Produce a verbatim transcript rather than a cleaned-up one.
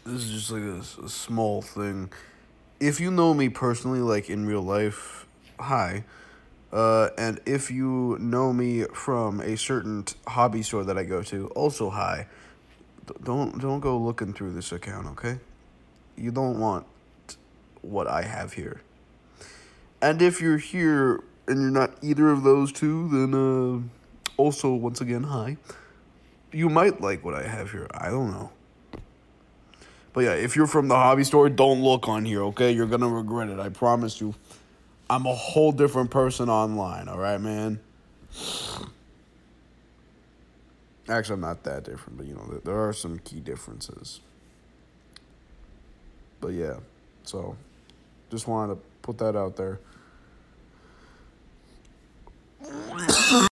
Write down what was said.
this is just like a, a small thing. If you know me personally, like in real life, hi. Uh, and if you know me from a certain t- hobby store that I go to, also hi. D- don't don't go looking through this account, okay? You don't want what I have here. And if you're here and you're not either of those two, then uh, also once again hi. You might like what I have here. I don't know. But yeah, if you're from the hobby store, don't look on here, okay? You're gonna regret it. I promise you. I'm a whole different person online, all right, man? Actually, I'm not that different, but you know, there are some key differences. But yeah, so just wanted to put that out there.